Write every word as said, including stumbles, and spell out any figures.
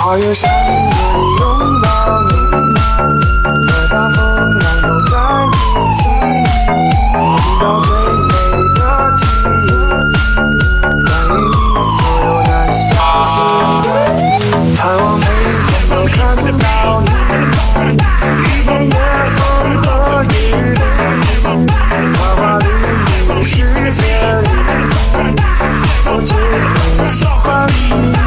跨越山河里拥抱你，和大风浪都在一起，听到最美丽的记忆，关于你所有的消息，盼望每天都看到你，遇见夜风和日丽，花花绿绿的世界里，我只会喜欢你。